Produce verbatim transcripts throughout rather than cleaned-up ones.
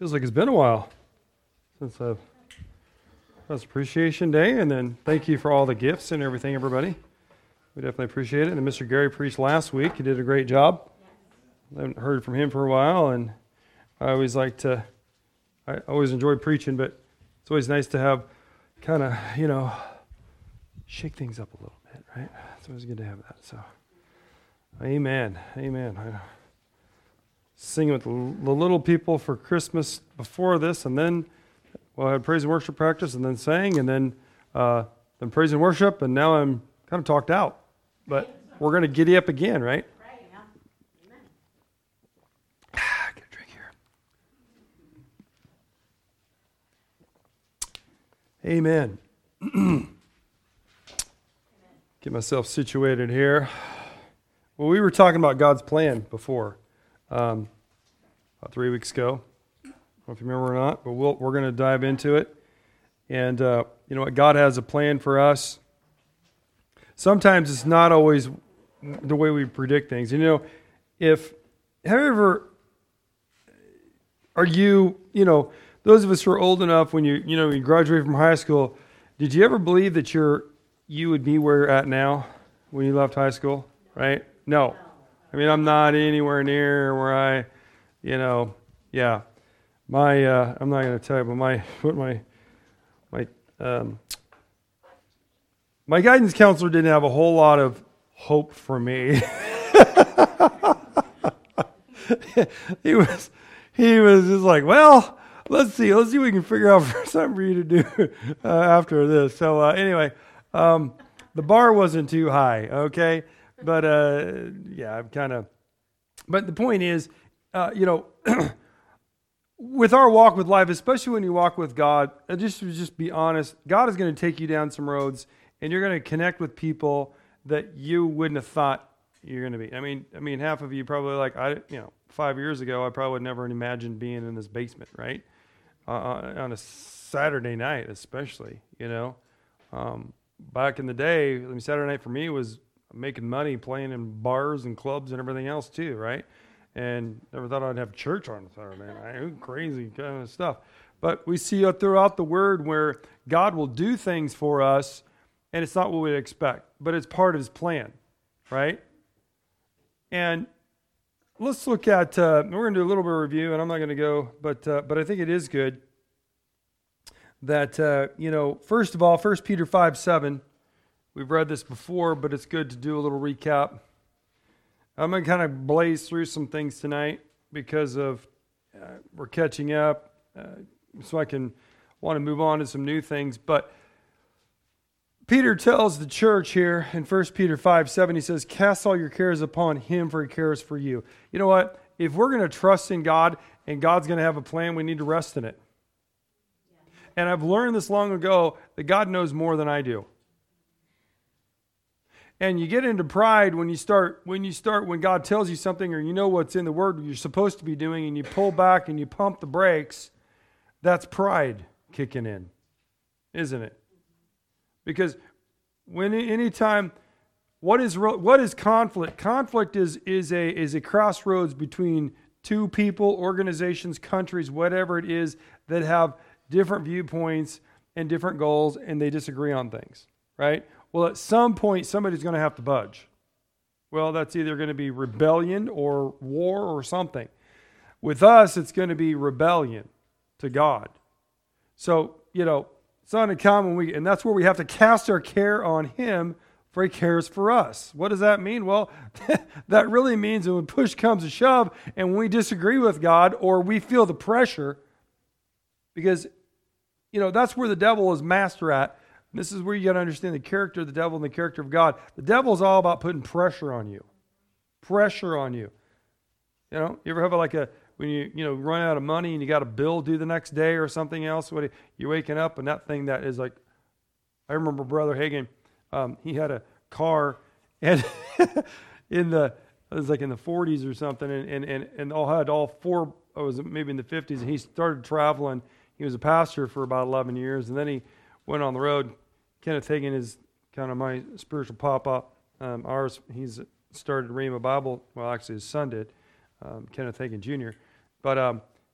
Feels like it's been a while since I've That's Appreciation Day, and then thank you for all the gifts and everything, everybody. We definitely appreciate it. And Mister Gary preached last week. He did a great job. I haven't heard from him for a while, and I always like to, I always enjoy preaching, but it's always nice to have kind of, you know, shake things up a little bit, right? It's always good to have that. So, amen, amen. I, singing with the little people for Christmas before this, and then well, I had praise and worship practice, and then sang, and then uh, then praise and worship, and now I'm kind of talked out. But we're going to giddy up again, right? Right, yeah. Ah, get a drink here. Amen. Get myself situated here. Well, we were talking about God's plan before. Um, about three weeks ago. I don't know if you remember or not, but we'll, we're going to dive into it. And uh, you know what? God has a plan for us. Sometimes it's not always the way we predict things. You know, if, have you ever, are you, you know, those of us who are old enough when you, you know, you graduated from high school, did you ever believe that you're, you would be where you're at now when you left high school, right? No. I mean, I'm not anywhere near where I, you know, yeah. My, uh, I'm not going to tell you, but my, what my, my, um, my guidance counselor didn't have a whole lot of hope for me. he was, he was just like, well, let's see, let's see what we can figure out for something for you to do uh, after this. So uh, anyway, um, the bar wasn't too high, okay? But, uh, yeah, I'm kind of, but the point is, uh, you know, with our walk with life, especially when you walk with God, just to just be honest, God is going to take you down some roads, and you're going to connect with people that you wouldn't have thought you're going to be. I mean, I mean, half of you probably like, I, you know, five years ago, I probably would never imagined being in this basement, right? Uh, on a Saturday night, especially, you know. Um, back in the day, I mean, Saturday night for me was making money, playing in bars and clubs and everything else too, right? And never thought I'd have church on Saturday night. Crazy kind of stuff. But we see throughout the Word where God will do things for us, and it's not what we expect, but it's part of His plan, right? And let's look at, uh, we're going to do a little bit of review, and I'm not going to go, but uh, but I think it is good that, uh, you know, first of all, First Peter five seven, we've read this before, but it's good to do a little recap. I'm going to kind of blaze through some things tonight because of uh, we're catching up, uh, so I can want to move on to some new things. But Peter tells the church here in First Peter five seven, he says, cast all your cares upon Him, for He cares for you. You know what? If we're going to trust in God and God's going to have a plan, we need to rest in it. Yeah. And I've learned this long ago that God knows more than I do. And you get into pride when you start, when you start, when God tells you something or you know what's in the Word you're supposed to be doing and you pull back and you pump the brakes, that's pride kicking in, isn't it? Because when anytime, what is what is conflict? Conflict is is a is a crossroads between two people, organizations, countries, whatever it is, that have different viewpoints and different goals, and they disagree on things, right? Well, at some point, somebody's going to have to budge. Well, that's either going to be rebellion or war or something. With us, it's going to be rebellion to God. So, you know, it's not uncommon, we, and that's where we have to cast our care on Him, for He cares for us. What does that mean? Well, that really means that when push comes to shove and when we disagree with God or we feel the pressure, because, you know, that's where the devil is master at. This is where you got to understand the character of the devil and the character of God. The devil is all about putting pressure on you. Pressure on you. You know, you ever have a, like a, when you, you know, run out of money and you got a bill due the next day or something else, what you're waking up and that thing that is like, I remember Brother Hagin, um, he had a car and in the, it was like in the forties or something, and, and, and, and all had all four, it was maybe in the fifties, and he started traveling. He was a pastor for about eleven years, and then he went on the road. Kenneth Hagin is kind of my spiritual papa. Um, ours, he's started Rhema Bible. Well, actually, his son did, um, Kenneth Hagin Junior But um,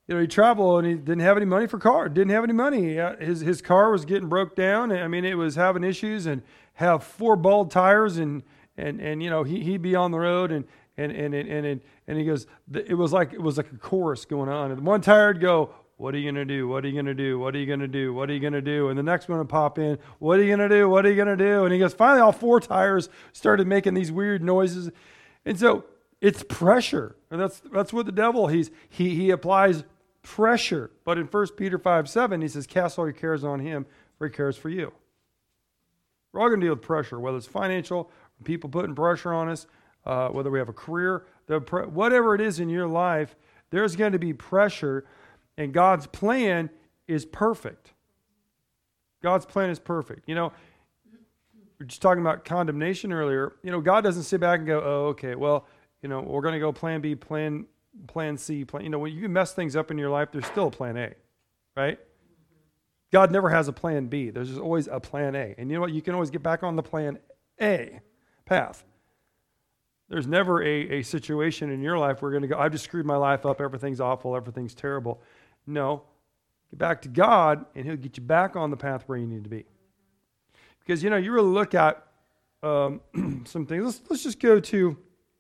you know, he traveled and he didn't have any money for car. Didn't have any money. His his car was getting broke down. I mean, it was having issues and have four bald tires and and and you know he he'd be on the road and and and and and, and he goes. It was like it was like a chorus going on. And one tire would go, "What are you gonna do? What are you gonna do? What are you gonna do? What are you gonna do?" And the next one would pop in, "What are you gonna do? What are you gonna do?" And he goes. Finally, all four tires started making these weird noises, and so it's pressure. And that's that's what the devil he's he he applies. Pressure. But in First Peter five seven, he says, cast all your cares on him, for he cares for you. We're all going to deal with pressure, whether it's financial, people putting pressure on us, uh, whether we have a career, the pre- whatever it is in your life, there's going to be pressure, and God's plan is perfect. God's plan is perfect. You know, we were just talking about condemnation earlier. You know, God doesn't sit back and go, oh, okay, well, you know, we're going to go plan B, plan Plan C, plan, you know, when you mess things up in your life, there's still a plan A, right? God never has a plan B. There's just always a plan A. And you know what? You can always get back on the plan A path. There's never a, a situation in your life where you're going to go, I've just screwed my life up. Everything's awful. Everything's terrible. No. Get back to God, and he'll get you back on the path where you need to be. Because, you know, you really look at um, some things. Let's, let's just go to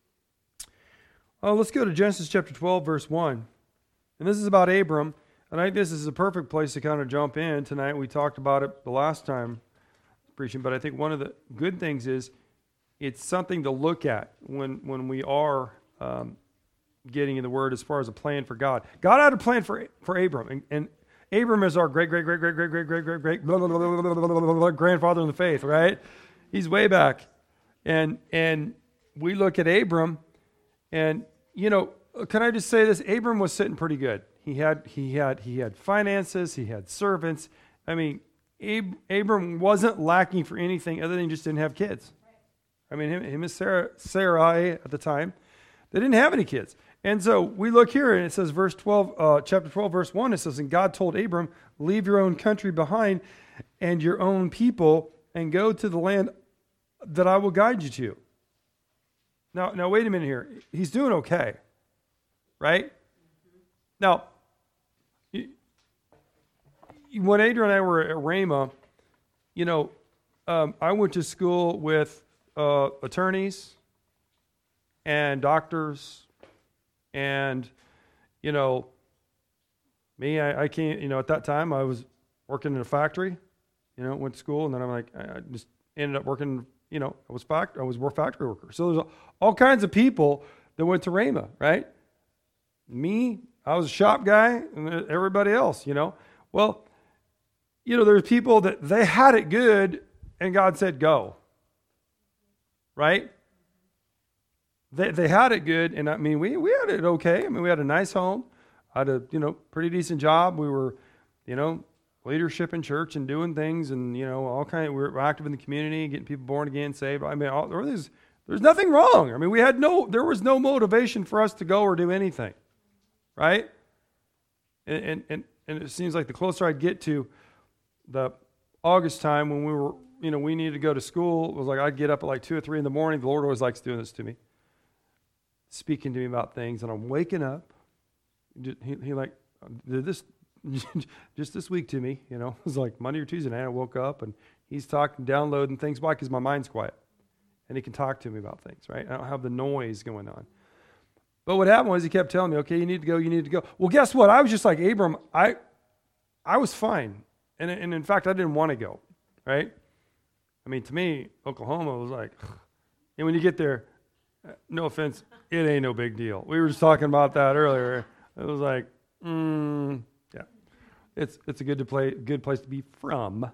Oh, let's go to Genesis chapter twelve, verse one. And this is about Abram. And I think this is a perfect place to kind of jump in tonight. We talked about it the last time preaching, but I think one of the good things is it's something to look at when, when we are um, getting in the Word as far as a plan for God. God had a plan for for Abram. And, and Abram is our great, great, great, great, great, great, great, great, great blah, blah, blah, blah, blah, blah, blah, grandfather in the faith, right? He's way back. And and we look at Abram. And, you know, can I just say this? Abram was sitting pretty good. He had he had he had finances, he had servants. I mean, Ab- Abram wasn't lacking for anything other than he just didn't have kids. I mean, him, him and Sarah, Sarai at the time, they didn't have any kids. And so we look here and it says verse twelve, uh, chapter twelve, verse one, it says, and God told Abram, leave your own country behind and your own people and go to the land that I will guide you to. Now, now wait a minute here. He's doing okay, right? Now, when Adrian and I were at Rhema, you know, um, I went to school with uh, attorneys and doctors, and you know, me, I, I can't. You know, at that time, I was working in a factory. You know, went to school, and then I'm like, I just ended up working. You know, I was fact, I was a factory worker. So there's all kinds of people that went to Rhema, right? Me, I was a shop guy, and everybody else, you know. Well, you know, there's people that they had it good, and God said go, right? They they had it good, and I mean, we we had it okay. I mean, we had a nice home, I had a you know pretty decent job. We were, you know. Leadership in church and doing things, and you know, all kind of, we're active in the community, getting people born again, saved. I mean, all, there's there's nothing wrong. I mean, we had no, there was no motivation for us to go or do anything, right? And and and, and it seems like the closer I get to the August time when we were, you know, we needed to go to school, it was like I'd get up at like two or three in the morning. The Lord always likes doing this to me, speaking to me about things, and I'm waking up. He, he like did this. Just this week to me, you know, it was like Monday or Tuesday night. I woke up and he's talking, downloading things. Why? Because my mind's quiet, and he can talk to me about things. Right? I don't have the noise going on. But what happened was he kept telling me, "Okay, you need to go. You need to go." Well, guess what? I was just like Abram. I, I was fine, and and in fact, I didn't want to go. Right? I mean, to me, Oklahoma was like, and when you get there, no offense, it ain't no big deal. We were just talking about that earlier. It was like, mm. It's it's a good to play good place to be from,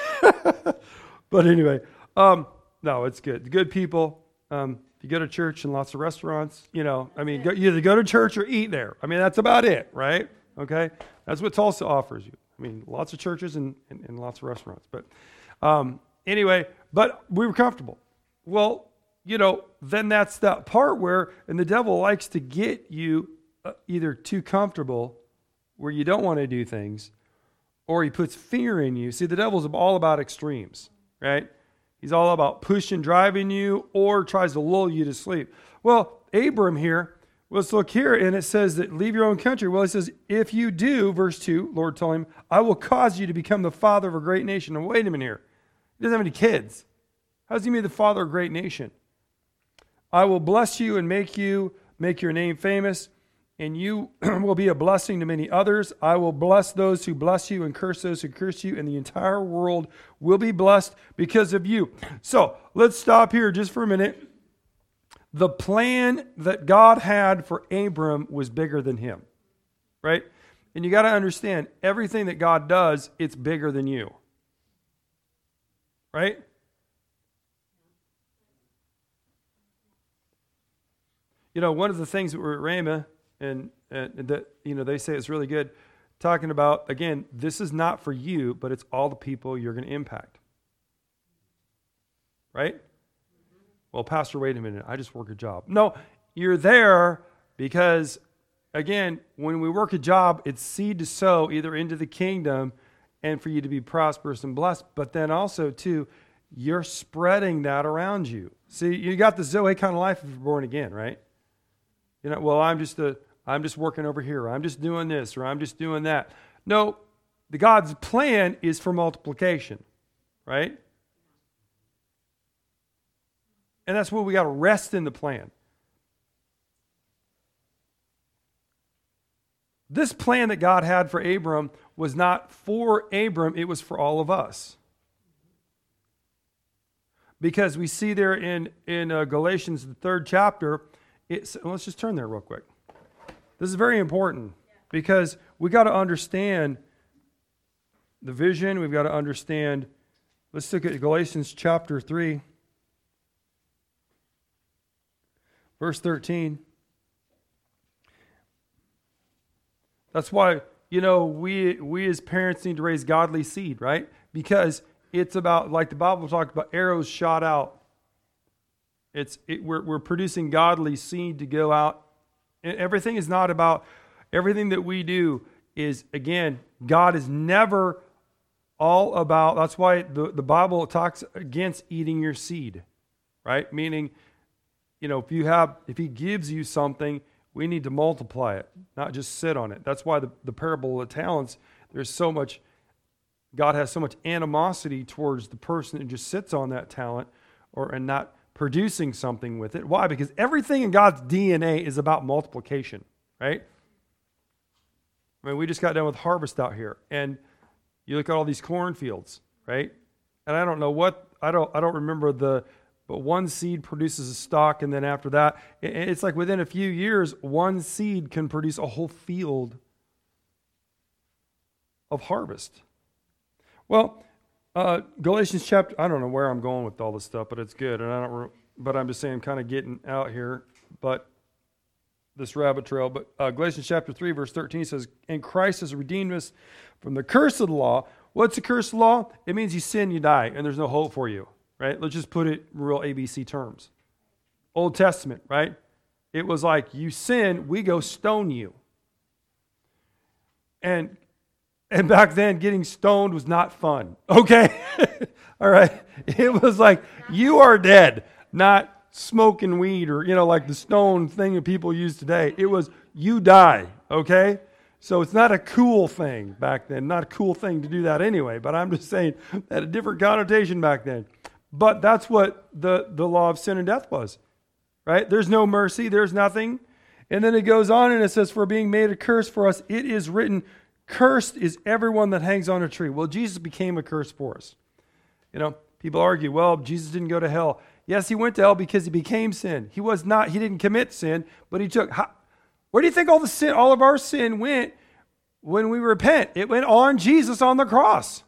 but anyway, um, no, it's good. Good people. Um, if you go to church and lots of restaurants, you know, I mean, go, you either go to church or eat there. I mean, that's about it, right? Okay, that's what Tulsa offers you. I mean, lots of churches and, and, and lots of restaurants. But um, anyway, but we were comfortable. Well, you know, then that's that part where, and the devil likes to get you uh, either too comfortable where you don't want to do things, or he puts fear in you. See, the devil's all about extremes, right? He's all about pushing, driving you, or tries to lull you to sleep. Well, Abram here let's look here, and it says that leave your own country. Well, it says, if you do, verse two, Lord told him, I will cause you to become the father of a great nation. And wait a minute here. He doesn't have any kids. How does he make the father of a great nation? I will bless you and make you, make your name famous, and you will be a blessing to many others. I will bless those who bless you and curse those who curse you, and the entire world will be blessed because of you. So let's stop here just for a minute. The plan that God had for Abram was bigger than him, right? And you got to understand, everything that God does, it's bigger than you, right? You know, one of the things that we're at Rhema, and, and that, you know, they say it's really good, talking about, again, this is not for you, but it's all the people you're going to impact. Right? Well, Pastor, wait a minute. I just work a job. No, you're there because, again, when we work a job, it's seed to sow either into the kingdom and for you to be prosperous and blessed, but then also, too, you're spreading that around you. See, you got the Zoe kind of life if you're born again, right? You know, well, I'm just a, I'm just working over here, or I'm just doing this, or I'm just doing that. No, the God's plan is for multiplication, right? And that's where we got to rest in the plan. This plan that God had for Abram was not for Abram, it was for all of us. Because we see there in, in uh, Galatians, the third chapter, it's, let's just turn there real quick. This is very important because we got to understand the vision. We've got to understand, let's look at Galatians chapter three. Verse thirteen. That's why, you know, we we as parents need to raise godly seed, right? Because it's about, like the Bible talked about, arrows shot out. It's it, we're we're producing godly seed to go out. And everything is not about, everything that we do is, again, God is never all about, that's why the, the Bible talks against eating your seed, right? Meaning, you know, if you have, if he gives you something, we need to multiply it, not just sit on it. That's why the, the parable of the talents, there's so much, God has so much animosity towards the person who just sits on that talent or and not producing something with it. Why? Because everything in God's D N A is about multiplication, right? I mean, we just got done with harvest out here, and you look at all these cornfields, right? And I don't know what, I don't, I don't remember the, but one seed produces a stalk, and then after that, it's like within a few years, one seed can produce a whole field of harvest. Well, uh, Galatians chapter, I don't know where I'm going with all this stuff, but it's good, and I don't, but I'm just saying I'm kind of getting out here, but this rabbit trail, but uh, Galatians chapter three, verse thirteen says, and Christ has redeemed us from the curse of the law. What's the curse of the law? It means you sin, you die, and there's no hope for you. Right? Let's just put it in real A B C terms. Old Testament, right? It was like, you sin, we go stone you. And and back then, getting stoned was not fun. Okay? All right? It was like, you are dead, not smoking weed or, you know, like the stone thing that people use today. It was, you die. Okay? So it's not a cool thing back then. Not a cool thing to do that anyway. But I'm just saying, it had a different connotation back then. But that's what the, the law of sin and death was, right? There's no mercy. There's nothing. And then it goes on and it says, for being made a curse for us, it is written, cursed is everyone that hangs on a tree. Well, Jesus became a curse for us. You know, people argue, well, Jesus didn't go to hell. Yes, he went to hell because he became sin. He was not, he didn't commit sin, but he took, how, where do you think all the sin, all of our sin went when we repent? It went on Jesus on the cross.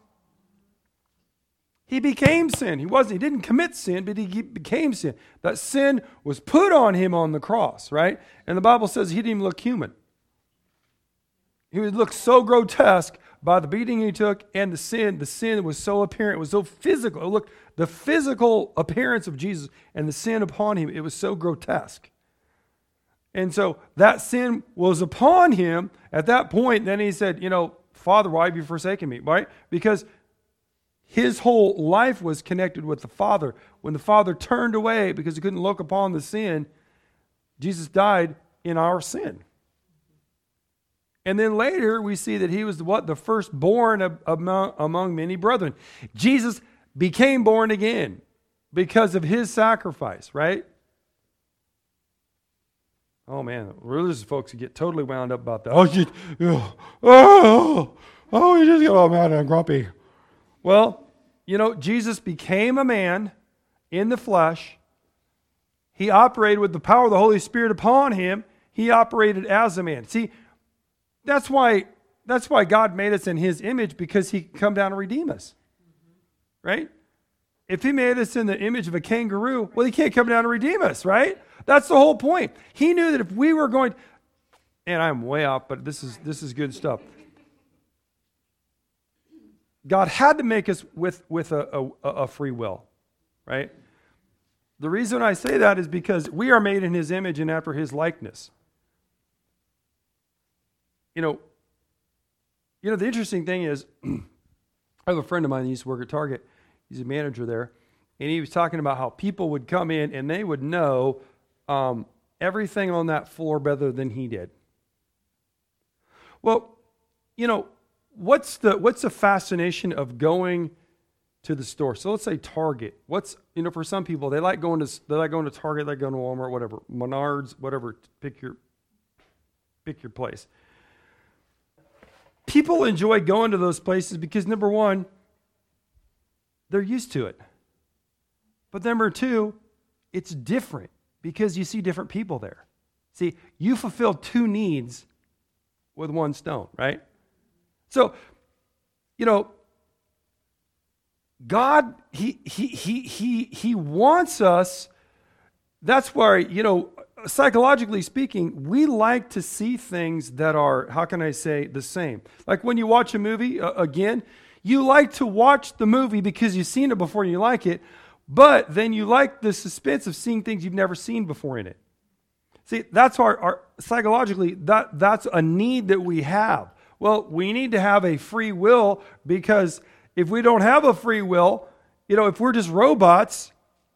He became sin. He wasn't, he didn't commit sin, but he became sin. That sin was put on him on the cross, right? And the Bible says he didn't even look human. He would look so grotesque by the beating he took and the sin. The sin was so apparent. It was so physical. Look, the physical appearance of Jesus and the sin upon him, it was so grotesque. And so that sin was upon him at that point. Then he said, you know, Father, why have you forsaken me? Right? Because his whole life was connected with the Father. When the Father turned away because he couldn't look upon the sin, Jesus died in our sin. And then later we see that he was what? The firstborn of, among, among many brethren. Jesus became born again because of his sacrifice, right? Oh man, religious folks get totally wound up about that. Oh, you, oh, oh, oh, you just get all mad and grumpy. Well, you know, Jesus became a man in the flesh. He operated with the power of the Holy Spirit upon him. He operated as a man. See, that's why that's why God made us in his image, because he can come down and redeem us. Right? If he made us in the image of a kangaroo, well, he can't come down and redeem us, right? That's the whole point. He knew that if we were going, and I'm way off, but this is this is good stuff. God had to make us with, with a, a, a free will, right? The reason I say that is because we are made in his image and after his likeness. You know, you know, the interesting thing is, I have a friend of mine that used to work at Target. He's a manager there. And he was talking about how people would come in and they would know um, everything on that floor better than he did. Well, you know, what's the what's the fascination of going to the store? So let's say Target. What's, you know, for some people, they like going to they like going to Target, they like going to Walmart, whatever, Menards, whatever. Pick your pick your place. People enjoy going to those places because, number one, they're used to it. But number two, it's different because you see different people there. See, you fulfill two needs with one stone, right? So, you know, God, he he he he he wants us. That's why, you know, psychologically speaking, we like to see things that are, how can I say, the same. Like when you watch a movie, uh, again, you like to watch the movie because you've seen it before and you like it, but then you like the suspense of seeing things you've never seen before in it. See, that's our, our psychologically, that that's a need that we have. Well, we need to have a free will, because if we don't have a free will, you know, if we're just robots,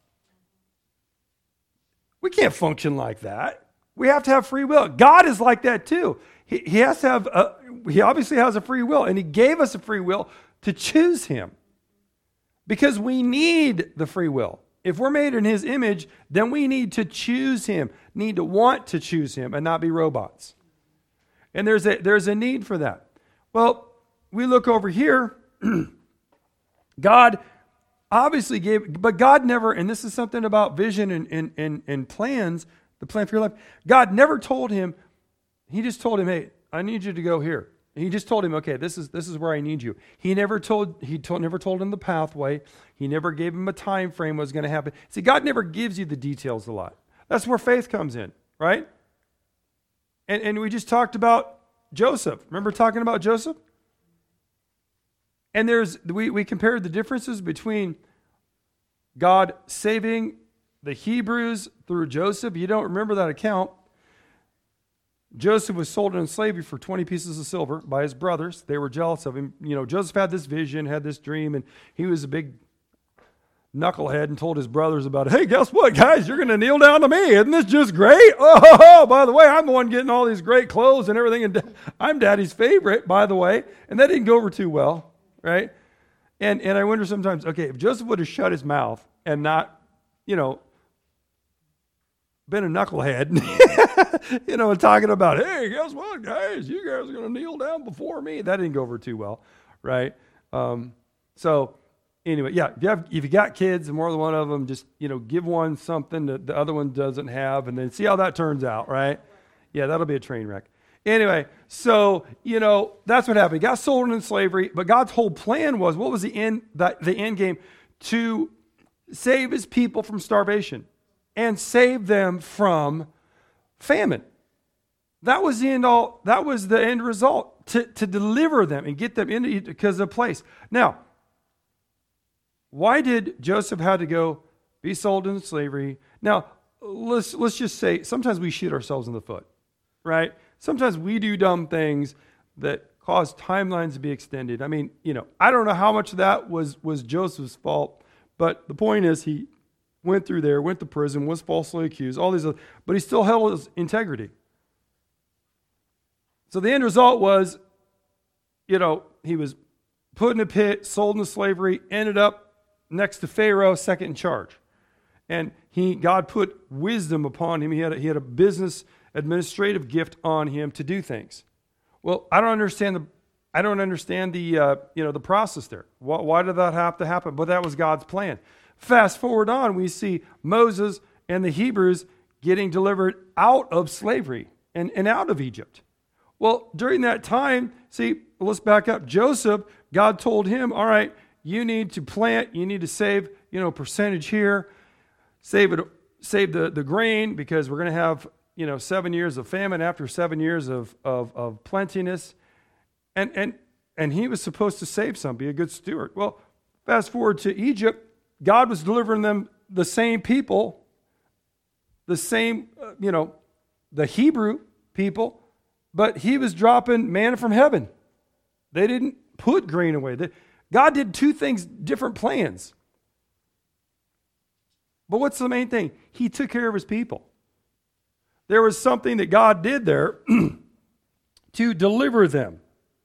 we can't function like that. We have to have free will. God is like that too. He, he has to have, a, he obviously has a free will, and he gave us a free will to choose him, because we need the free will. If we're made in his image, then we need to choose him, need to want to choose him and not be robots. And there's a, there's a need for that. Well, we look over here. God obviously gave, but God never, and this is something about vision and, and, and, and plans, the plan for your life. God never told him, he just told him, hey, I need you to go here. He just told him, okay, this is this is where I need you. He never told he told, never told him the pathway. He never gave him a time frame what was going to happen. See, God never gives you the details a lot. That's where faith comes in, right? And and we just talked about Joseph. Remember talking about Joseph? And there's we, we compared the differences between God saving the Hebrews through Joseph. You don't remember that account. Joseph was sold into slavery for twenty pieces of silver by his brothers. They were jealous of him. You know, Joseph had this vision, had this dream, and he was a big knucklehead and told his brothers about it. Hey, guess what, guys? You're going to kneel down to me. Isn't this just great? Oh, by the way, I'm the one getting all these great clothes and everything, and I'm Daddy's favorite, by the way. And that didn't go over too well, right? And and I wonder sometimes, okay, if Joseph would have shut his mouth and not, you know, been a knucklehead, you know, talking about, hey, guess what, guys? You guys are going to kneel down before me. That didn't go over too well, right? Um, so anyway, yeah, if you have, if you got kids and more than one of them, just, you know, give one something that the other one doesn't have, and then see how that turns out, right? Yeah, that'll be a train wreck. Anyway, so, you know, that's what happened. He got sold into slavery, but God's whole plan was, what was the end, the, the end game? To save his people from starvation and save them from famine. That was the end all, that was the end result, to, to deliver them and get them into, because of the place. Now, why did Joseph have to go be sold into slavery? Now, let's let's just say sometimes we shoot ourselves in the foot, right? Sometimes we do dumb things that cause timelines to be extended. I mean, you know, I don't know how much of that was was Joseph's fault, but the point is he went through there, went to prison, was falsely accused, all these other, but he still held his integrity. So the end result was, you know, he was put in a pit, sold into slavery, ended up next to Pharaoh, second in charge. And he, God put wisdom upon him. He had a, he had a business administrative gift on him to do things. Well, I don't understand the I don't understand the uh, you know the process there. Why, why did that have to happen? But that was God's plan. Fast forward on, we see Moses and the Hebrews getting delivered out of slavery and, and out of Egypt. Well, during that time, see, let's back up. Joseph, God told him, all right, you need to plant, you need to save, you know, percentage here, save it, save the, the grain, because we're going to have, you know, seven years of famine after seven years of, of, of plentiness. And, and, and he was supposed to save some, be a good steward. Well, fast forward to Egypt, God was delivering them the same people, the same, uh, you know, the Hebrew people, but he was dropping manna from heaven. They didn't put grain away. They, God did two things, different plans. But what's the main thing? He took care of his people. There was something that God did there to deliver them.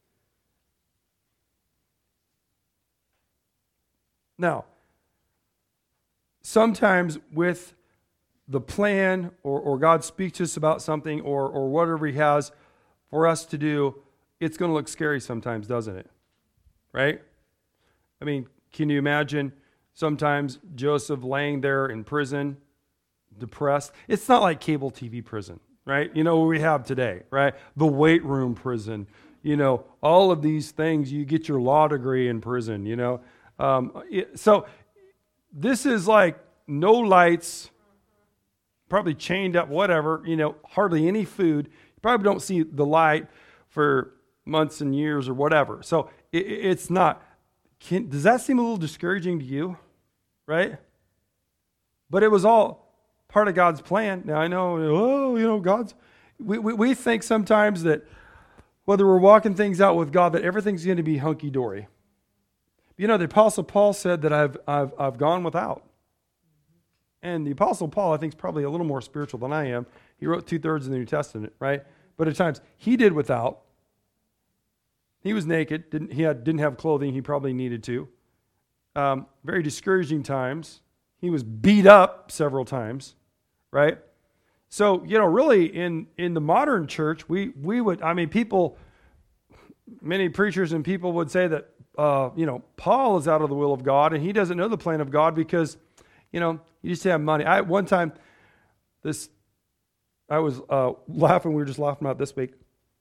Now, sometimes with the plan or, or God speaks to us about something or, or whatever he has for us to do, it's going to look scary sometimes, doesn't it? Right? I mean, can you imagine sometimes Joseph laying there in prison, depressed? It's not like cable T V prison, right? You know what we have today, right? The weight room prison, you know, all of these things. You get your law degree in prison, you know. Um, so this is like no lights, probably chained up, whatever, you know, hardly any food. You probably don't see the light for months and years or whatever. So it, it's not. Can, does that seem a little discouraging to you? Right? But it was all part of God's plan. Now I know, oh, you know, God's, we, we, we think sometimes that whether we're walking things out with God, that everything's going to be hunky-dory. You know, the Apostle Paul said that I've, I've, I've gone without. And the Apostle Paul, I think, is probably a little more spiritual than I am. He wrote two-thirds of the New Testament, right? But at times, he did without. He was naked. Didn't, he had, didn't have clothing he probably needed to. Um, very discouraging times. He was beat up several times, right? So, you know, really, in, in the modern church, we, we would, I mean, people, many preachers and people would say that, uh, you know, Paul is out of the will of God, and he doesn't know the plan of God because, you know, you just have money. I one time, this, I was uh, laughing. We were just laughing about this week.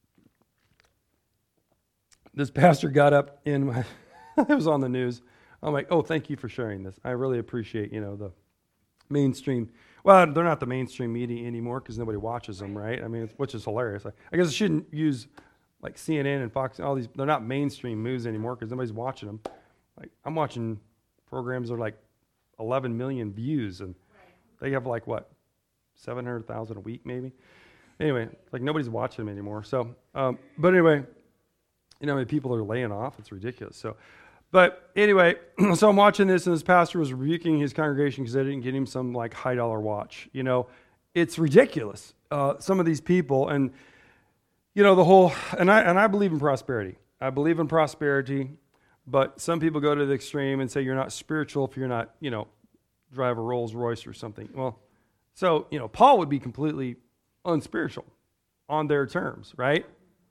This pastor got up in my, it was on the news. I'm like, oh, thank you for sharing this. I really appreciate, you know, the mainstream. Well, they're not the mainstream media anymore because nobody watches them, right? I mean, it's, which is hilarious. I, I guess I shouldn't use like C N N and Fox. All these, they're not mainstream news anymore because nobody's watching them. Like I'm watching programs that are like eleven million views, and they have like what, seven hundred thousand a week maybe. Anyway, like nobody's watching them anymore. So, um, but anyway, you know, I mean, people are laying off. It's ridiculous. So, but anyway, so I'm watching this, and this pastor was rebuking his congregation because they didn't get him some like high dollar watch. You know, it's ridiculous. Uh, some of these people, and you know, the whole, and I and I believe in prosperity. I believe in prosperity. But some people go to the extreme and say you're not spiritual if you're not, you know, drive a Rolls Royce or something. Well, so, you know, Paul would be completely unspiritual on their terms, right?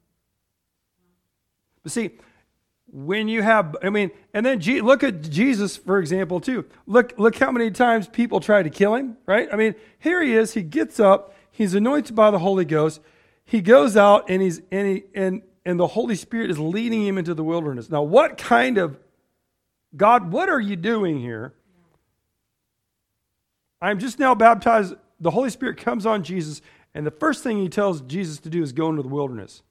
But see, when you have, I mean, and then G, look at Jesus, for example, too. Look, look how many times people try to kill him, right? I mean, here he is, he gets up, he's anointed by the Holy Ghost, he goes out and he's, and he, and And the Holy Spirit is leading him into the wilderness. Now, what kind of, God, what are you doing here? I'm just now baptized. The Holy Spirit comes on Jesus, and the first thing he tells Jesus to do is go into the wilderness.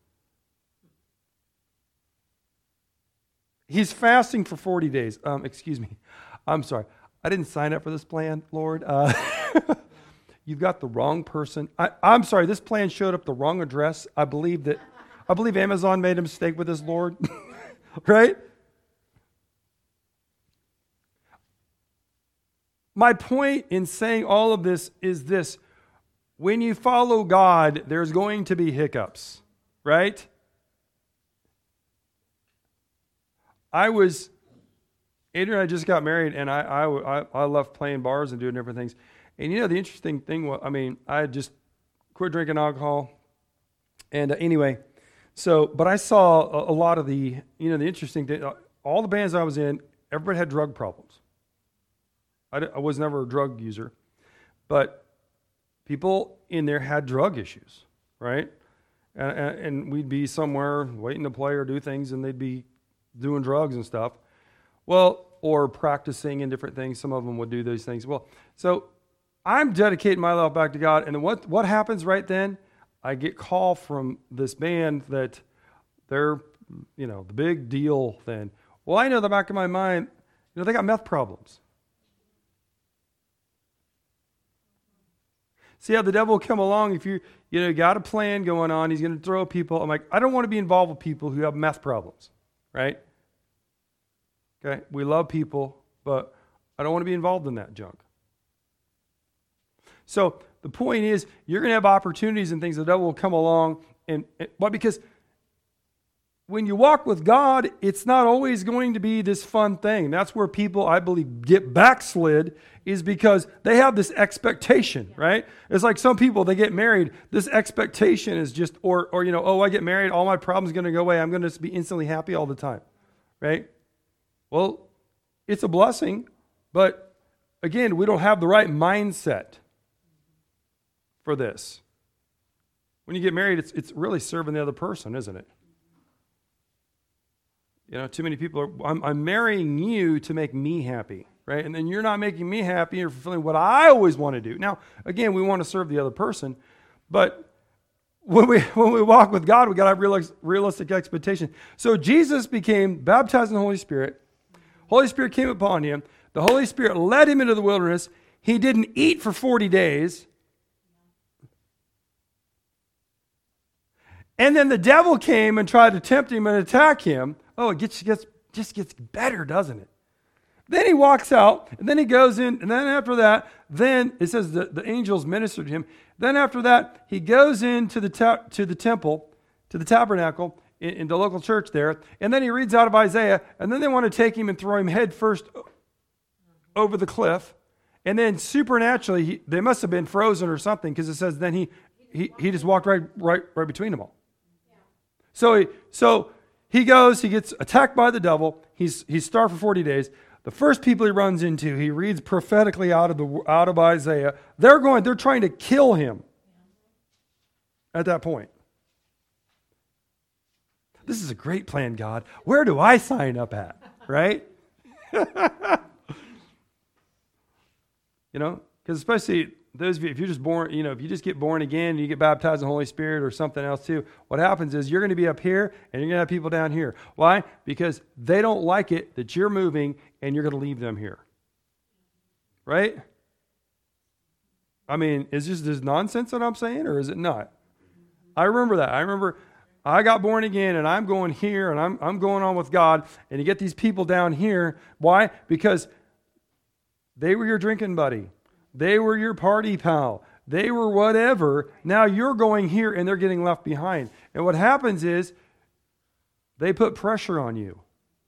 He's fasting for forty days. Um, excuse me. I'm sorry. I didn't sign up for this plan, Lord. Uh, you've got the wrong person. I, I'm sorry. This plan showed up the wrong address. I believe that I believe Amazon made a mistake with this, Lord. Right? My point in saying all of this is this. When you follow God, there's going to be hiccups. right? I was, Adrian and I just got married, and I, I, I, I left playing bars and doing different things. And you know, the interesting thing was, I mean, I had just quit drinking alcohol. And uh, anyway, so, but I saw a, a lot of the, you know, the interesting thing, uh, all the bands I was in, everybody had drug problems. I, I was never a drug user, but people in there had drug issues, right? And, and, and we'd be somewhere waiting to play or do things, and they'd be doing drugs and stuff. Well, or practicing and different things. Some of them would do those things. Well, so I'm dedicating my life back to God. And what, what happens right then? I get call from this band that they're, you know, the big deal then. Well, I know in the back of my mind, you know, they got meth problems. See how the devil will come along if you, you know, got a plan going on. He's going to throw people. I'm like, I don't want to be involved with people who have meth problems, right? Okay, we love people, but I don't want to be involved in that junk. So the point is, you're going to have opportunities and things. The devil will come along, and but because when you walk with God, it's not always going to be this fun thing. That's where people, I believe, get backslid, is because they have this expectation, right? It's like some people, they get married. This expectation is just, or or you know, oh, I get married, all my problems are going to go away. I'm going to be instantly happy all the time, right? Well, it's a blessing, but again, we don't have the right mindset for this. When you get married, it's it's really serving the other person, isn't it? You know, too many people are, I'm, I'm marrying you to make me happy, right? And then you're not making me happy, you're fulfilling what I always want to do. Now, again, we want to serve the other person, but when we when we walk with God, we got to have realistic, realistic expectation. So Jesus became baptized in the Holy Spirit. Holy Spirit came upon him. The Holy Spirit led him into the wilderness. He didn't eat for forty days. And then the devil came and tried to tempt him and attack him. Oh, it gets, gets just gets better, doesn't it? Then he walks out, and then he goes in, and then after that, then it says the, the angels ministered to him. Then after that, he goes into the ta- to the temple, to the tabernacle, in, in the local church there, and then he reads out of Isaiah, and then they want to take him and throw him head first over the cliff, and then supernaturally, he, they must have been frozen or something, because it says then he he he just walked right right right between them all. So he so he goes, he gets attacked by the devil. He's he's starved for forty days. The first people he runs into, he reads prophetically out of the out of Isaiah. They're going, they're trying to kill him at that point. This is a great plan, God. Where do I sign up at? Right? You know, because especially those of you, if you're just born, you know, if you just get born again and you get baptized in the Holy Spirit or something else too, what happens is you're going to be up here and you're going to have people down here. Why? Because they don't like it that you're moving and you're going to leave them here. Right? I mean, is this, this nonsense that I'm saying, or is it not? I remember that. I remember I got born again and I'm going here and I'm I'm going on with God, and you get these people down here. Why? Because they were your drinking buddy. They were your party pal. They were whatever. Now you're going here and they're getting left behind. And what happens is they put pressure on you.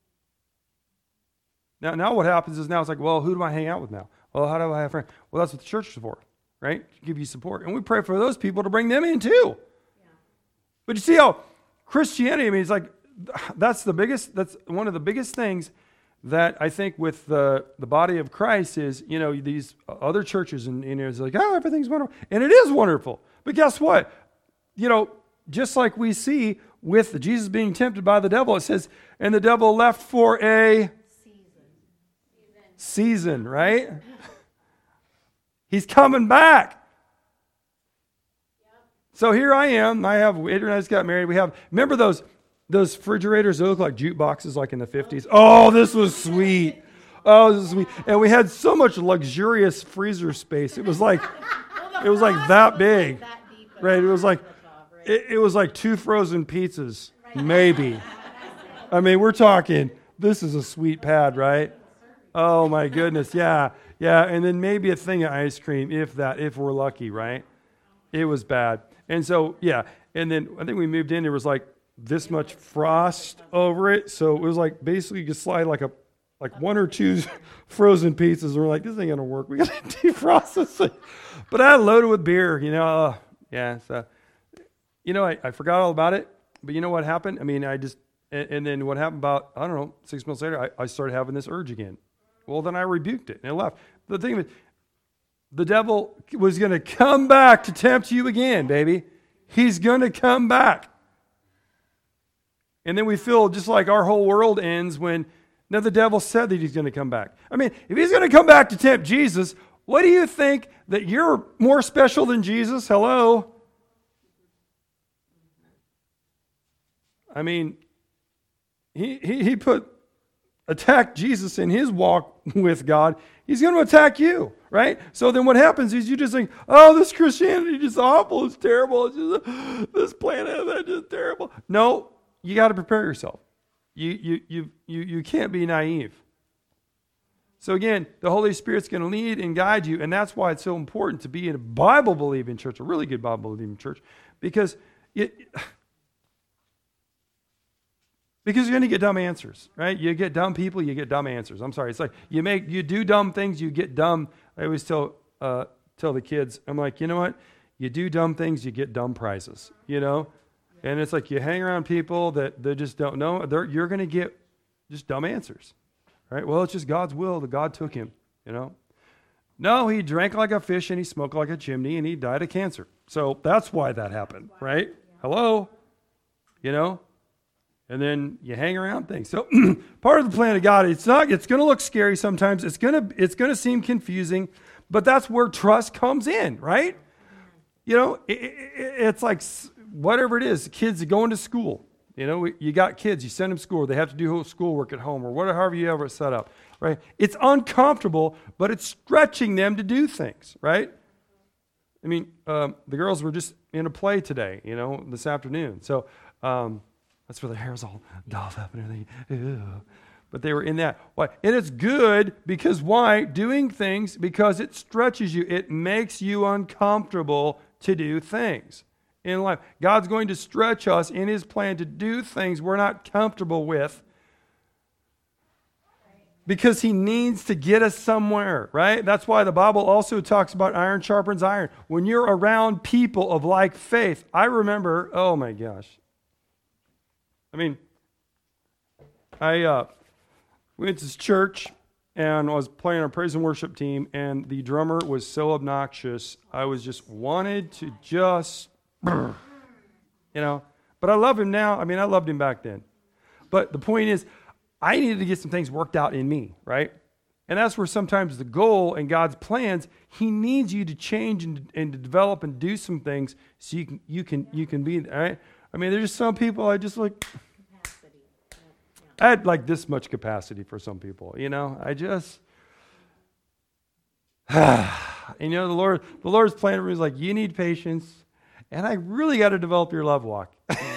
Now, now what happens is now it's like, well, who do I hang out with now? Well, how do I have friends? Well, that's what the church is for, right? To give you support. And we pray for those people to bring them in too. Yeah. But you see how Christianity, I mean, it's like, that's the biggest, that's one of the biggest things that I think with the, the body of Christ is, you know, these other churches and, and it's like, oh, everything's wonderful. And it is wonderful. But guess what? You know, just like we see with Jesus being tempted by the devil, it says, and the devil left for a season, season right? He's coming back. Yep. So here I am. I have, Adrian and I just got married. We have, remember those Those refrigerators that look like jukeboxes like in the fifties. Oh, this was sweet. Oh, this was sweet. And we had so much luxurious freezer space. It was like it was like that big. Right? It was like it, it was like two frozen pizzas, maybe. I mean, we're talking, this is a sweet pad, right? Oh my goodness. Yeah. Yeah. And then maybe a thing of ice cream, if that, if we're lucky, right? It was bad. And so, yeah. And then I think we moved in, there was like this much frost over it. So it was like basically you could slide like a like one or two frozen pizzas. And we're like, this ain't going to work. We got to defrost this thing. But I had it loaded with beer, you know. Uh, yeah. So, you know, I, I forgot all about it. But you know what happened? I mean, I just, and, and then what happened about, I don't know, six months later, I, I started having this urge again. Well, then I rebuked it and it left. The thing is, the devil was going to come back to tempt you again, baby. He's going to come back. And then we feel just like our whole world ends when, now the devil said that he's going to come back. I mean, if he's going to come back to tempt Jesus, what do you think, that you're more special than Jesus? Hello? I mean, he, he, he put, attacked Jesus in his walk with God. He's going to attack you, right? So then what happens is you just think, oh, this Christianity is just awful. It's terrible. It's just, this planet is just terrible. No, you got to prepare yourself. You, you, you, you, you can't be naive. So again, the Holy Spirit's going to lead and guide you, and that's why it's so important to be in a Bible-believing church, a really good Bible-believing church, because it, because you're going to get dumb answers, right? You get dumb people, you get dumb answers. I'm sorry. It's like you make you do dumb things, you get dumb. I always tell uh, tell the kids, I'm like, you know what? You do dumb things, you get dumb prizes, you know? And it's like you hang around people that they just don't know. They're, you're going to get just dumb answers, right? Well, it's just God's will that God took him, you know? No, he drank like a fish and he smoked like a chimney and he died of cancer. So that's why that happened, right? Hello? You know? And then you hang around things. So part of the plan of God, it's not, it's going to look scary sometimes. It's going to, it's going to seem confusing, but that's where trust comes in, right? You know, it, it, it's like whatever it is, kids going to school. You know, you got kids, you send them to school, they have to do schoolwork at home or whatever, however you ever set up, right? It's uncomfortable, but it's stretching them to do things, right? I mean, um, the girls were just in a play today, you know, this afternoon. So, um, that's where their hair's all dolled up and everything. Ew. But they were in that. Why? And it's good because why? Doing things because it stretches you. It makes you uncomfortable to do things in life. God's going to stretch us in his plan to do things we're not comfortable with because he needs to get us somewhere, right? That's why the Bible also talks about iron sharpens iron. When you're around people of like faith, I remember, oh my gosh. I mean, I uh, went to this church and I was playing on a praise and worship team, and the drummer was so obnoxious. I was just wanted to just, you know. But I love him now. I mean, I loved him back then. But the point is, I needed to get some things worked out in me, right? And that's where sometimes the goal and God's plans, he needs you to change and, and to develop and do some things so you can you can you can be, all right? I mean, there's just some people I just like, capacity. I had like this much capacity for some people, you know. I just, and you know, the Lord, the Lord's plan for me is like, you need patience, and I really got to develop your love walk.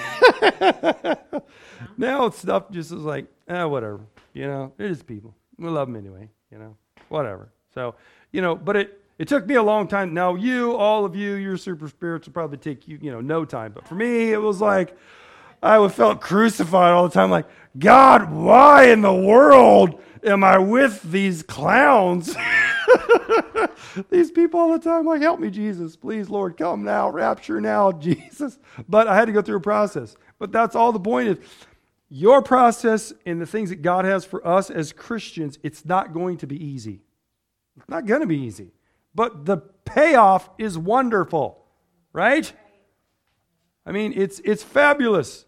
Now stuff just is like, eh, whatever, you know. They're just people. We love them anyway, you know. Whatever. So, you know, but it. It took me a long time. Now, you, all of you, your super spirits will probably take you, you know, no time. But for me, it was like I felt crucified all the time. Like, God, why in the world am I with these clowns? These people all the time. Like, help me, Jesus. Please, Lord, come now. Rapture now, Jesus. But I had to go through a process. But that's all the point is. Your process and the things that God has for us as Christians, it's not going to be easy. It's not going to be easy. But the payoff is wonderful, right? I mean, it's it's fabulous.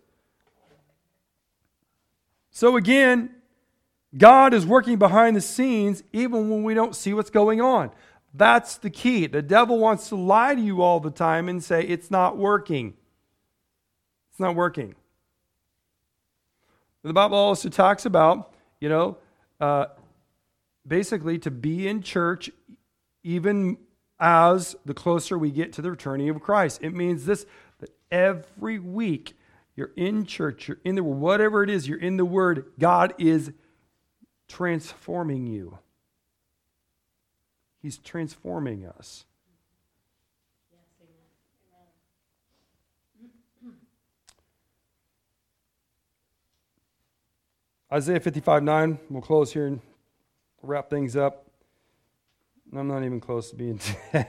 So again, God is working behind the scenes even when we don't see what's going on. That's the key. The devil wants to lie to you all the time and say, it's not working. It's not working. The Bible also talks about, you know, uh, basically to be in church even as the closer we get to the returning of Christ. It means this, that every week you're in church, you're in the Word, whatever it is, you're in the Word, God is transforming you. He's transforming us. Isaiah fifty-five nine. We'll close here and wrap things up. I'm not even close to being.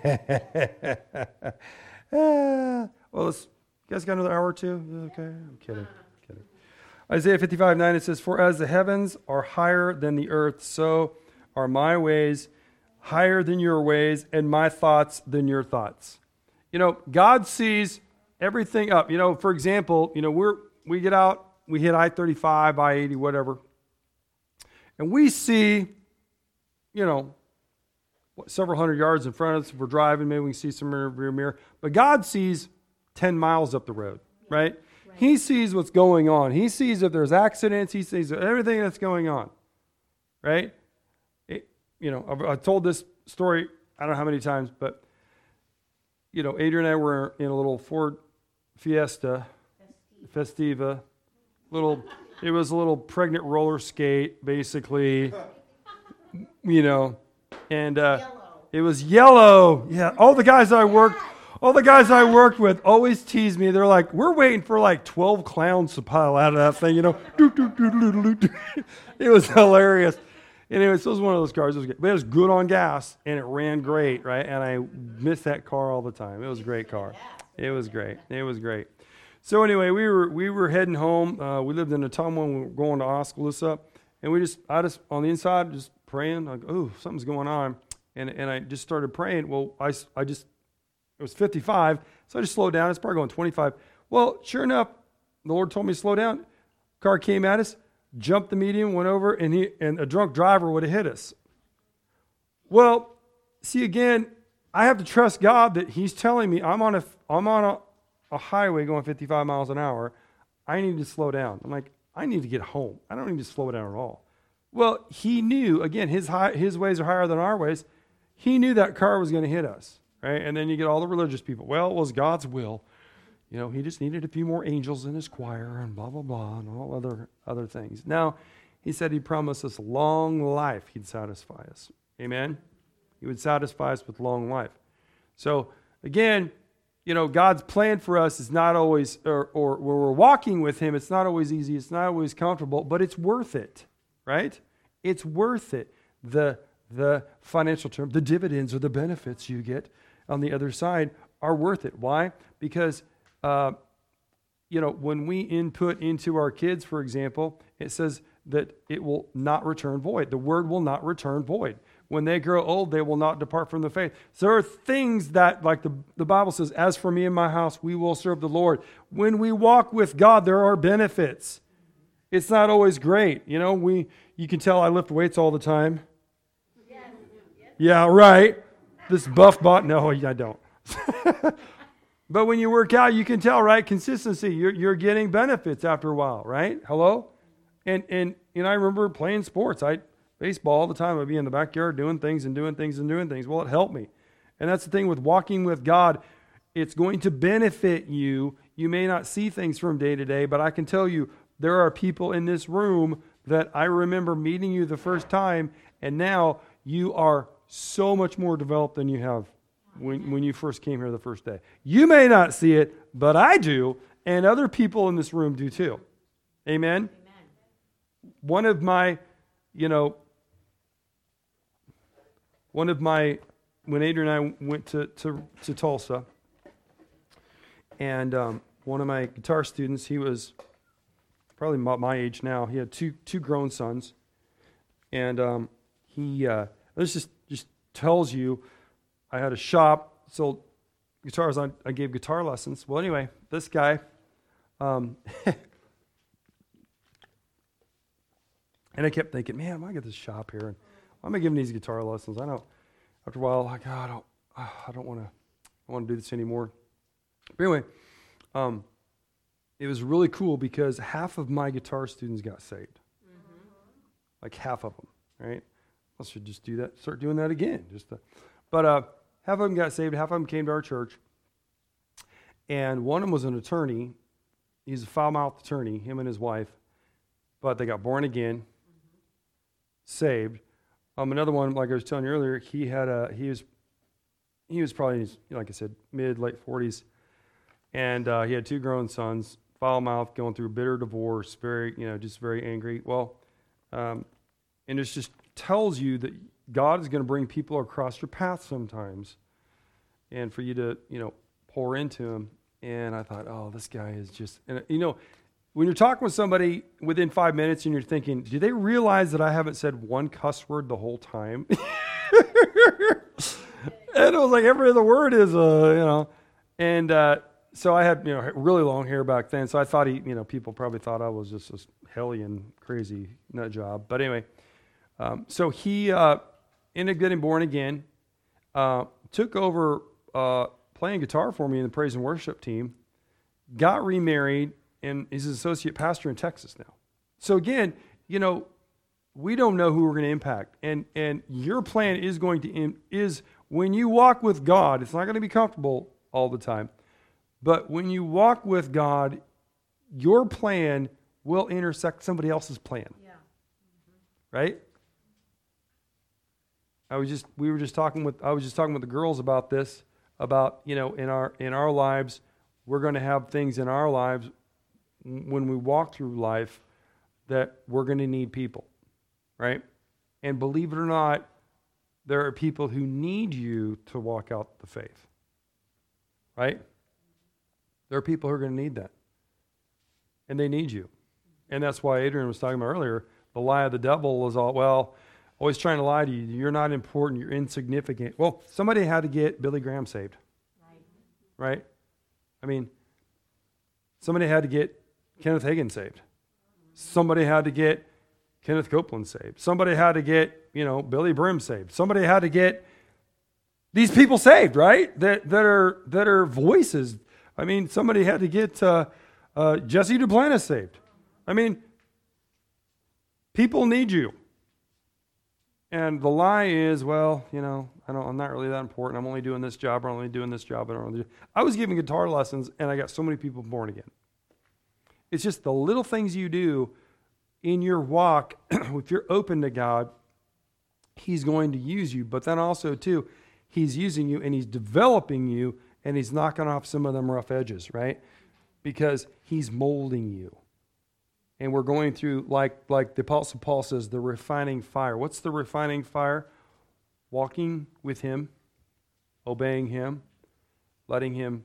ah, well, let's, you guys got another hour or two? Okay, I'm kidding. I'm kidding. Isaiah fifty-five nine, it says, "For as the heavens are higher than the earth, so are my ways higher than your ways, and my thoughts than your thoughts." You know, God sees everything up. You know, for example, you know, we're we get out, we hit I thirty-five, I eighty, whatever, and we see, you know, several hundred yards in front of us. If we're driving, maybe we can see some in the rear mirror. But God sees ten miles up the road, right? right? He sees what's going on. He sees if there's accidents. He sees everything that's going on, right? It, you know, I've, I've told this story, I don't know how many times, but, you know, Adrian and I were in a little Ford Fiesta, Festiva, Festiva little, it was a little pregnant roller skate, basically, you know, and uh, it was yellow. Yeah, all the guys I worked, all the guys I worked with always tease me. They're like, "We're waiting for like twelve clowns to pile out of that thing," you know. It was hilarious. Anyway, so it was one of those cars. It was good. But it was good on gas, and it ran great, right? And I missed that car all the time. It was a great car. It was great. It was great. So anyway, we were we were heading home. Uh, we lived in Ottumwa, and we were going to Oskaloosa, and we just, I just on the inside, just praying, like, oh, something's going on. And and I just started praying. Well, I, I just, it was fifty-five, so I just slowed down. It's probably going twenty-five. Well, sure enough, the Lord told me to slow down. Car came at us, jumped the median, went over, and he and a drunk driver would have hit us. Well, see, again, I have to trust God that He's telling me I'm on a, I'm on a, a highway going fifty-five miles an hour. I need to slow down. I'm like, I need to get home. I don't need to slow down at all. Well, He knew, again, his high, his ways are higher than our ways. He knew that car was going to hit us, right? And then you get all the religious people. Well, it was God's will. You know, He just needed a few more angels in His choir and blah, blah, blah, and all other, other things. Now, He said He promised us long life. He'd satisfy us. Amen? He would satisfy us with long life. So, again, you know, God's plan for us is not always, or, or where we're walking with Him, it's not always easy, it's not always comfortable, but it's worth it, right? It's worth it. The the financial term, the dividends or the benefits you get on the other side are worth it. Why? Because, uh, you know, when we input into our kids, for example, it says that it will not return void. The word will not return void. When they grow old, they will not depart from the faith. So there are things that, like the, the Bible says, as for me and my house, we will serve the Lord. When we walk with God, there are benefits. It's not always great. You know, we you can tell I lift weights all the time. Yeah, right. This buff bot. No, I don't. But when you work out, you can tell, right? Consistency. You're you're getting benefits after a while, right? Hello? And and and I remember playing sports. I baseball all the time. I'd be in the backyard doing things and doing things and doing things. Well, it helped me. And that's the thing with walking with God. It's going to benefit you. You may not see things from day to day, but I can tell you there are people in this room that I remember meeting you the first time, and now you are so much more developed than you have when, when you first came here the first day. You may not see it, but I do, and other people in this room do too. Amen? Amen. One of my, you know, one of my, when Adrian and I went to, to, to Tulsa, and um, one of my guitar students, he was probably my, my age now. He had two two grown sons, and um, he, uh, this just, just tells you, I had a shop, sold guitars. I, I gave guitar lessons. Well, anyway, this guy, um, and I kept thinking, man, why get this shop here? And why am I giving these guitar lessons? I know. After a while, like, oh, I don't, I don't want to, I want to do this anymore. But anyway, um, it was really cool because half of my guitar students got saved, mm-hmm. like half of them, right? I should just do that, start doing that again. Just, to, but uh, half of them got saved. Half of them came to our church, and one of them was an attorney. He's a foul-mouthed attorney, him and his wife, but they got born again, mm-hmm. saved. Um, another one, like I was telling you earlier, he had a he was he was probably in his, like I said, mid late forties, and uh, he had two grown sons. Foul mouth, going through a bitter divorce, very you know just very angry. Well, Um, and it just tells you that God is going to bring people across your path sometimes, and for you to, you know, pour into them. And I thought, oh, this guy is just, and you know, when you're talking with somebody within five minutes and you're thinking, do they realize that I haven't said one cuss word the whole time? And it was like every other word is, uh, you know, and uh, so I had, you know, really long hair back then. So I thought he, you know, people probably thought I was just this hellion crazy nut job. But anyway, um, so he uh, ended up getting born again, uh, took over uh, playing guitar for me in the praise and worship team, got remarried, and is an associate pastor in Texas now. So again, you know, we don't know who we're going to impact, and and your plan is going to in, is when you walk with God, it's not going to be comfortable all the time, but when you walk with God, your plan will intersect somebody else's plan. Yeah. Mm-hmm. Right? I was just we were just talking with I was just talking with the girls about this, about, you know, in our in our lives, we're going to have things in our lives when we walk through life that we're going to need people, right? And believe it or not, there are people who need you to walk out the faith, right? There are people who are going to need that, and they need you. And that's why Adrian was talking about earlier, the lie of the devil is all, well, always trying to lie to you. You're not important. You're insignificant. Well, somebody had to get Billy Graham saved, right? Right? I mean, somebody had to get Kenneth Hagin saved. Somebody had to get Kenneth Copeland saved. Somebody had to get, you know, Billy Brim saved. Somebody had to get these people saved, right? That that are that are voices. I mean, somebody had to get uh, uh, Jesse Duplantis saved. I mean, people need you. And the lie is, well, you know, I don't, I'm not really that important. I'm only doing this job, or I'm only doing this job. I, don't really do. I was giving guitar lessons, and I got so many people born again. It's just the little things you do in your walk. If you're open to God, He's going to use you. But then also, too, He's using you, and He's developing you, and He's knocking off some of them rough edges, right? Because He's molding you. And we're going through, like, like the Apostle Paul says, the refining fire. What's the refining fire? Walking with Him, obeying Him, letting Him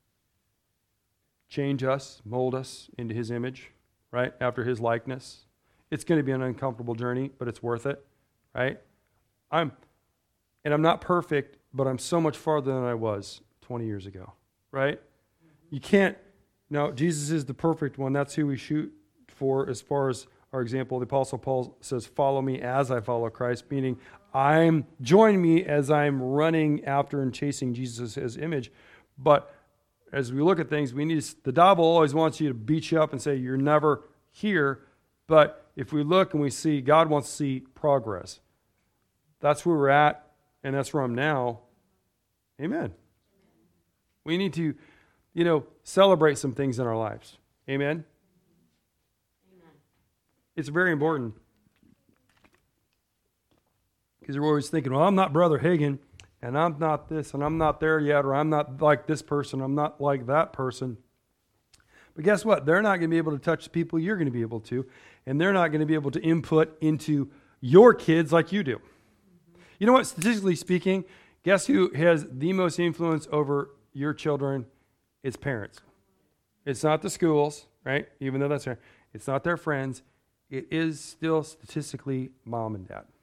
change us, mold us into His image, right? After His likeness. It's going to be an uncomfortable journey, but it's worth it, right? I'm, and I'm not perfect, but I'm so much farther than I was twenty years ago, right? You can't, no, Jesus is the perfect one. That's who we shoot for as far as our example. The Apostle Paul says, follow me as I follow Christ, meaning I'm, join me as I'm running after and chasing Jesus' his image. But as we look at things, we need to, the devil always wants you to beat you up and say, you're never here. But if we look and we see, God wants to see progress. That's where we're at, and that's where I'm now. Amen. We need to, you know, celebrate some things in our lives. Amen. Amen. It's very important. Because we're always thinking, well, I'm not Brother Hagin, and I'm not this, and I'm not there yet, or I'm not like this person, I'm not like that person. But guess what? They're not going to be able to touch the people you're going to be able to, and they're not going to be able to input into your kids like you do. Mm-hmm. You know what? Statistically speaking, guess who has the most influence over your children? It's parents. It's not the schools, right? Even though that's there. It's not their friends. It is still statistically mom and dad.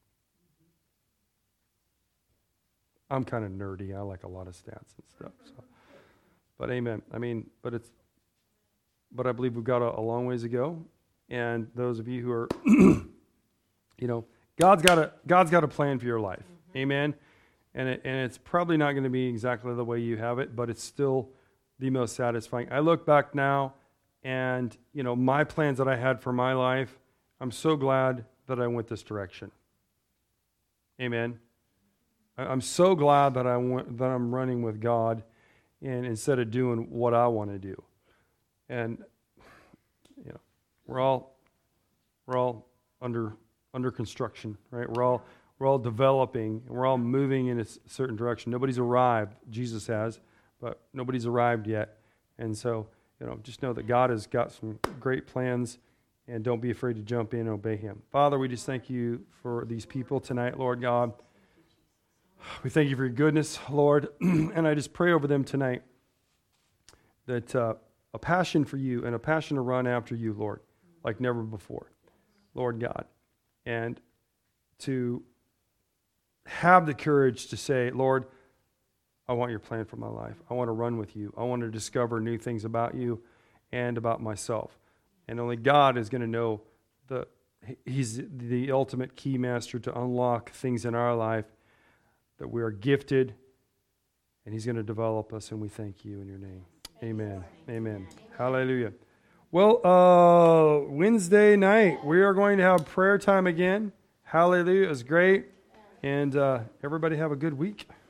I'm kind of nerdy. I like a lot of stats and stuff. So. But amen. I mean, but it's, but I believe we've got a, a long ways to go. And those of you who are, you know, God's got a God's got a plan for your life. Mm-hmm. Amen. And it, and it's probably not going to be exactly the way you have it, but it's still the most satisfying. I look back now, and you know, my plans that I had for my life, I'm so glad that I went this direction. Amen. I'm so glad that I went, that I'm running with God, and instead of doing what I want to do. And you know, we're all we're all under under construction, right? We're all we're all developing, and we're all moving in a certain direction. Nobody's arrived. Jesus has, but nobody's arrived yet. And so, you know, just know that God has got some great plans, and don't be afraid to jump in and obey him. Father, we just thank you for these people tonight, Lord God. We thank you for your goodness, Lord, and I just pray over them tonight that uh, a passion for you and a passion to run after you, Lord, like never before, Lord God, and to have the courage to say, Lord, I want your plan for my life. I want to run with you. I want to discover new things about you and about myself. And only God is going to know the He's the ultimate key master to unlock things in our life that we are gifted, and he's going to develop us, and we thank you in your name. Amen. Amen. Amen. Hallelujah. Well, uh, Wednesday night, we are going to have prayer time again. Hallelujah. It was great. And uh, everybody have a good week.